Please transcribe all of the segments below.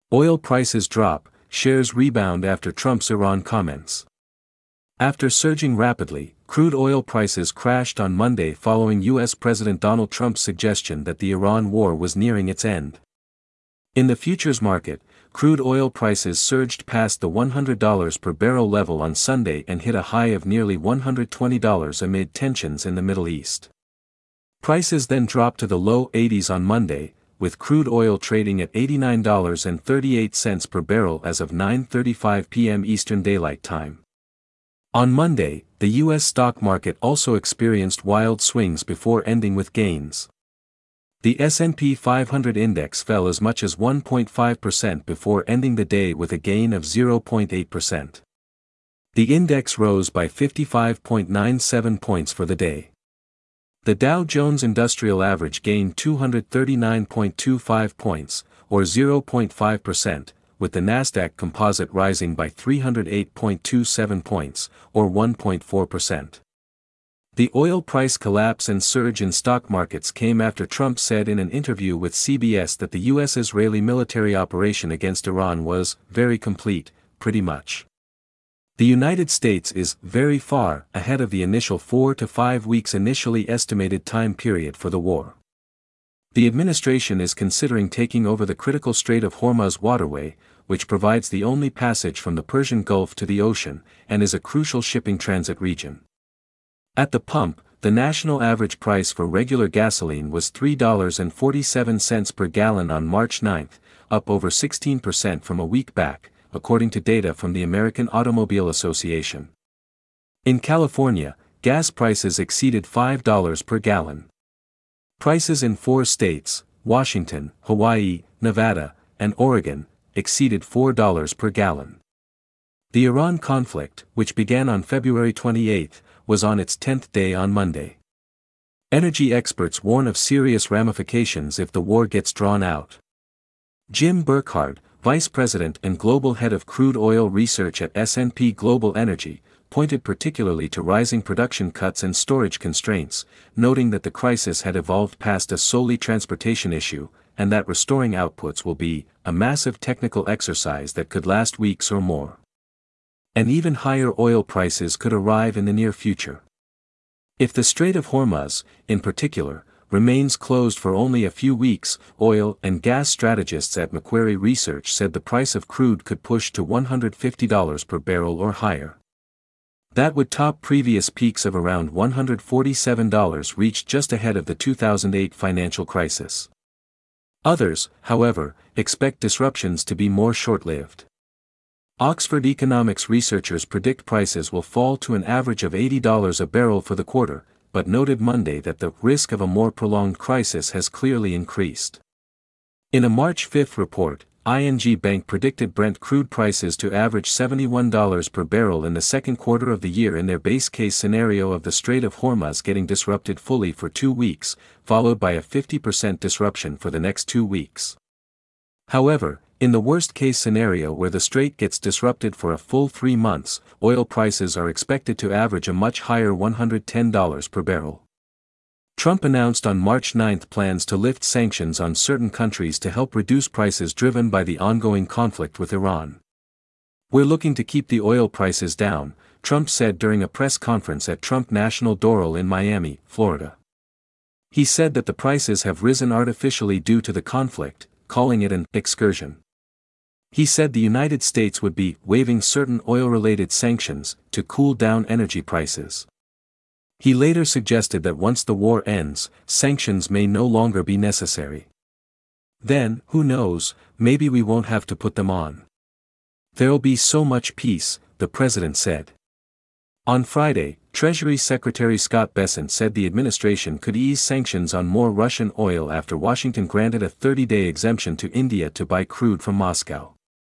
Oil prices drop, shares rebound after Trump's Iran comments. After surging rapidly, crude oil prices crashed on Monday following U.S. President Donald Trump's suggestion that the Iran war was nearing its end. In the futures market, crude oil prices surged past the $100 per barrel level on Sunday and hit a high of nearly $120 amid tensions in the Middle East. Prices then dropped to the low 80s on Monday, with crude oil trading at $89.38 per barrel as of 9:35 p.m. Eastern Daylight Time. On Monday, the U.S. stock market also experienced wild swings before ending with gains. The S&P 500 index fell as much as 1.5% before ending the day with a gain of 0.8%. The index rose by 55.97 points for the day. The Dow Jones Industrial Average gained 239.25 points, or 0.5%, with the Nasdaq Composite rising by 308.27 points, or 1.4%. The oil price collapse and surge in stock markets came after Trump said in an interview with CBS that the U.S.-Israeli military operation against Iran was very complete, pretty much. The United States is very far ahead of the initial 4 to 5 weeks initially estimated time period for the war. The administration is considering taking over the critical Strait of Hormuz waterway, which provides the only passage from the Persian Gulf to the ocean, and is a crucial shipping transit region. At the pump, the national average price for regular gasoline was $3.47 per gallon on March 9, up over 16% from a week back, according to data from the American Automobile Association. In California, gas prices exceeded $5 per gallon. Prices in 4 states, Washington, Hawaii, Nevada, and Oregon, exceeded $4 per gallon. The Iran conflict, which began on February 28, was on its 10th day on Monday. Energy experts warn of serious ramifications if the war gets drawn out. Jim Burkhard, Vice President and Global Head of Crude Oil Research at S&P Global Energy, pointed particularly to rising production cuts and storage constraints, noting that the crisis had evolved past a solely transportation issue, and that restoring outputs will be a massive technical exercise that could last weeks or more. And even higher oil prices could arrive in the near future. If the Strait of Hormuz, in particular, remains closed for only a few weeks, oil and gas strategists at Macquarie Research said the price of crude could push to $150 per barrel or higher. That would top previous peaks of around $147 reached just ahead of the 2008 financial crisis. Others, however, expect disruptions to be more short-lived. Oxford economics researchers predict prices will fall to an average of $80 a barrel for the quarter, but noted Monday that the risk of a more prolonged crisis has clearly increased. In a March 5 report, ING Bank predicted Brent crude prices to average $71 per barrel in the second quarter of the year in their base case scenario of the Strait of Hormuz getting disrupted fully for 2 weeks, followed by a 50% disruption for the next 2 weeks. However, in the worst-case scenario where the strait gets disrupted for a full 3 months, oil prices are expected to average a much higher $110 per barrel. Trump announced on March 9 plans to lift sanctions on certain countries to help reduce prices driven by the ongoing conflict with Iran. "We're looking to keep the oil prices down," Trump said during a press conference at Trump National Doral in Miami, Florida. He said that the prices have risen artificially due to the conflict, calling it an excursion. He said the United States would be waiving certain oil-related sanctions to cool down energy prices. He later suggested that once the war ends, sanctions may no longer be necessary. Then, who knows, maybe we won't have to put them on. "There'll be so much peace," the president said. On Friday, Treasury Secretary Scott Bessent said the administration could ease sanctions on more Russian oil after Washington granted a 30-day exemption to India to buy crude from Moscow.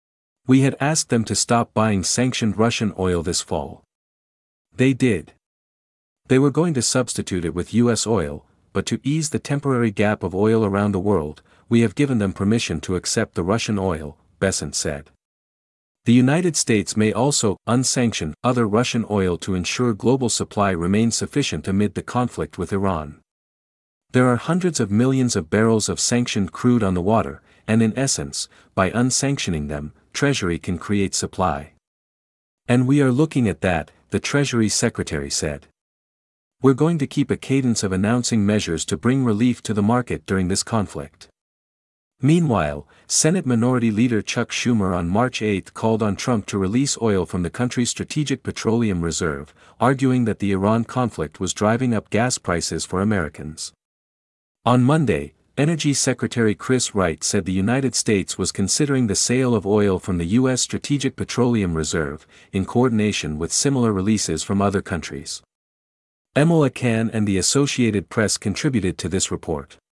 "We had asked them to stop buying sanctioned Russian oil this fall. They did. They were going to substitute it with U.S. oil, but to ease the temporary gap of oil around the world, we have given them permission to accept the Russian oil," Bessent said. The United States may also unsanction other Russian oil to ensure global supply remains sufficient amid the conflict with Iran. There are hundreds of millions of barrels of sanctioned crude on the water, and in essence, by unsanctioning them, Treasury can create supply. And we are looking at that, the Treasury Secretary said. We're going to keep a cadence of announcing measures to bring relief to the market during this conflict. Meanwhile, Senate Minority Leader Chuck Schumer on March 8 called on Trump to release oil from the country's strategic petroleum reserve, arguing that the Iran conflict was driving up gas prices for Americans. On Monday, Energy Secretary Chris Wright said the United States was considering the sale of oil from the U.S. Strategic Petroleum Reserve, in coordination with similar releases from other countries. Emila Khan and the Associated Press contributed to this report.